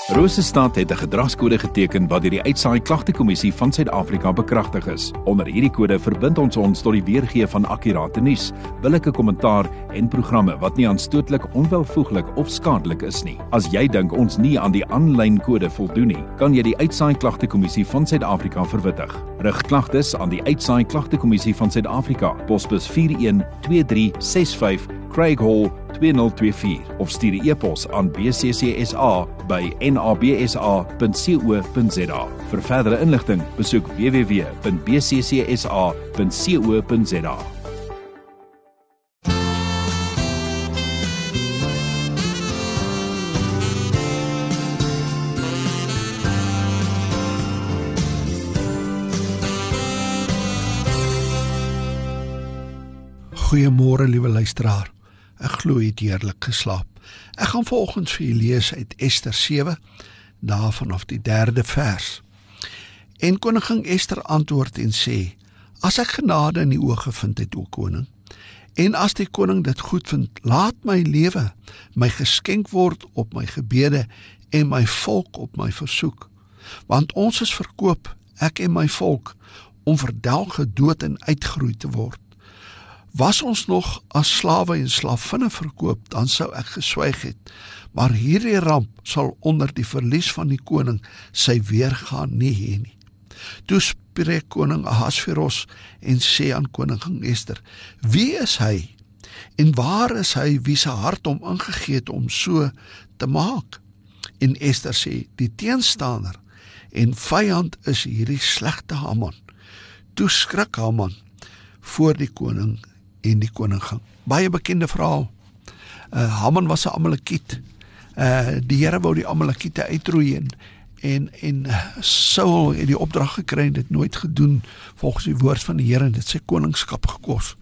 Rosestad het 'n gedragskode geteken wat deur die Uitsaai Klagtekommissie van Suid-Afrika bekragtig is. Onder hierdie kode verbind ons tot die weergee van akkurate nuus, billike kommentaar en programme wat nie aanstootlik, onwelvoeglik of skadelik is nie. As jy dink ons nie aan die aanlyn kode voldoen nie, kan jy die Uitsaai Klagtekommissie van Suid-Afrika verwittig. Rig klagtes aan die Uitsaai Klagtekommissie van Suid-Afrika, posbus 412365 Craig Hall 2024 of stuur 'n e-pos aan bccsa@nabsa.co.za. Vir verdere inligting, besoek www.bccsa.co.za. Goeiemôre liewe luisteraar. Ek glo jy het heerlik geslaap. Ek gaan vanoggend vir julle lees uit Ester 7, daar vanaf die 3de vers. En koningin Ester antwoord en sê: As ek genade in die oë gevind het, o koning, en as die koning dit goed vind, laat my lewe, my geskenk word op my gebede en my volk op my versoek. Want ons is verkoop, ek en my volk, om verdelg, gedood en uitgeroei te word. Was ons nog as slawe en slavinne verkoop, dan sou ek geswyg het, maar hierdie ramp sal onder die verlies van die koning sy weergaan nie hê nie. Toe spreek koning Ahasveros en sê aan koningin Ester: Wie is hy en waar is hy wie se hart hom ingegee het om so te maak? En Ester sê: Die teenstander en vyand is hierdie slegte Haman. Toe skrik Haman voor die koning en die koningin. Baie bekende verhaal. Haman was 'n Amalekiet. Die Here wou die Amalekiete uitroei en Saul het die opdrag gekry en dit nooit gedoen volgens die woord van die Here en dit sy koningskap gekos.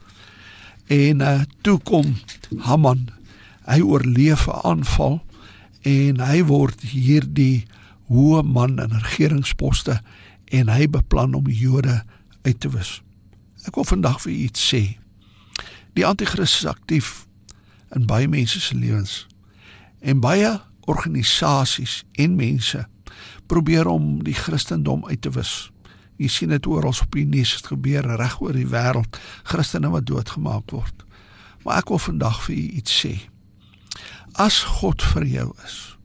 En toe kom Haman, hy oorleef 'n aanval en hy word hier die hoë man in regeringsposte en hy beplan om die Jode uit te wis. Ek wil vandag vir u iets sê. Die anti-kris is aktief in baie mense se lewens en baie organisasies en mense probeer om die Christendom uit te wis. Jy sien dit oral op die nuus, dit gebeur reg oor die wêreld, Christene wat doodgemaak word. Maar ek wil vandag vir u iets sê. As God vir jou is,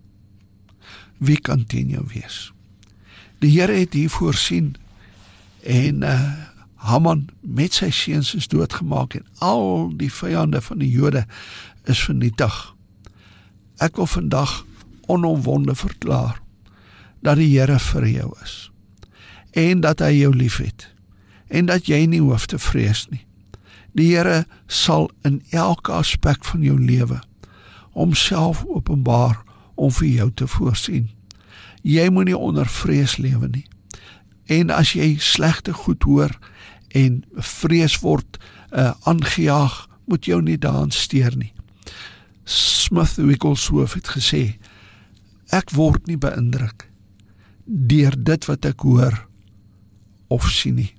wie kan teen jou wees? Die Here het hier voorsien en Haman met sy seuns is doodgemaak en al die vyande van die Jode is vernietig. Ek wil vandag onomwonde verklaar dat die Here vir jou is en dat hy jou liefhet en dat jy nie hoef te vrees nie. Die Here sal in elke aspek van jou lewe homself openbaar om vir jou te voorsien. Jy moet nie onder vrees lewe nie. En as jy slegte goed hoor en vrees word aangejaag, moet jou nie daaraan steur nie. Smith Wigglesworth het gesê: Ek word nie beïndruk deur dit wat ek hoor of sien nie.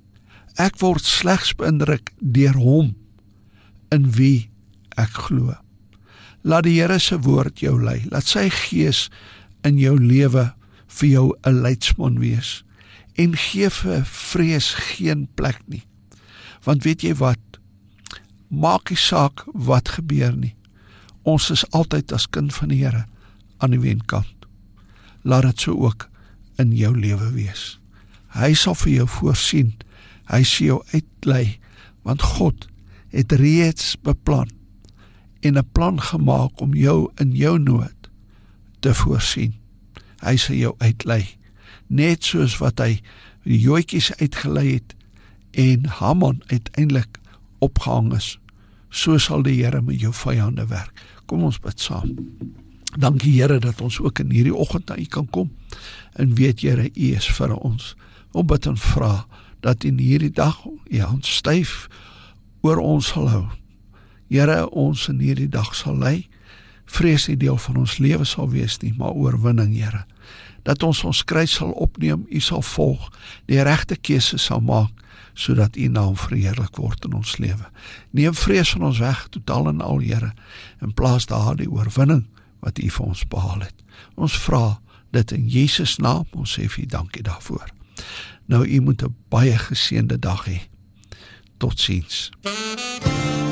Ek word slegs beïndruk deur hom in wie ek glo. Laat die Here se woord jou lei. Laat sy gees in jou lewe vir jou 'n leidsman wees. En gee vir vrees geen plek nie. Want weet jy wat? Maak nie saak wat gebeur nie. Ons is altyd as kind van die Here aan die wenkant. Laat dit so ook in jou lewe wees. Hy sal vir jou voorsien. Hy sal jou uitlei, want God het reeds beplan en 'n plan gemaak om jou in jou nood te voorsien. Hy sal jou uitlei. Net soos wat hy die joetjies uitgelei het en Haman uiteindelik opgehang is, so sal die Here met jou vyande werk. Kom ons bid saam. Dankie Here dat ons ook in hierdie oggend na U kan kom en weet Here, U is vir ons. Ons bid en vra dat in hierdie dag U ons styf oor ons sal hou. Here, ons in hierdie dag sal lei. Vrees nie deel van ons lewe sal wees nie, maar oorwinning, Here. Dat ons kruis sal opneem, U sal volg, die regte keuse sal maak, sodat U naam verheerlik word in ons lewe. Neem vrees van ons weg, totaal en al, Here, en plaas daar die oorwinning wat U vir ons behaal het. Ons vra dit in Jesus naam, ons sê vir U dankie daarvoor. Nou, U moet 'n baie geseënde dag hê. Totsiens.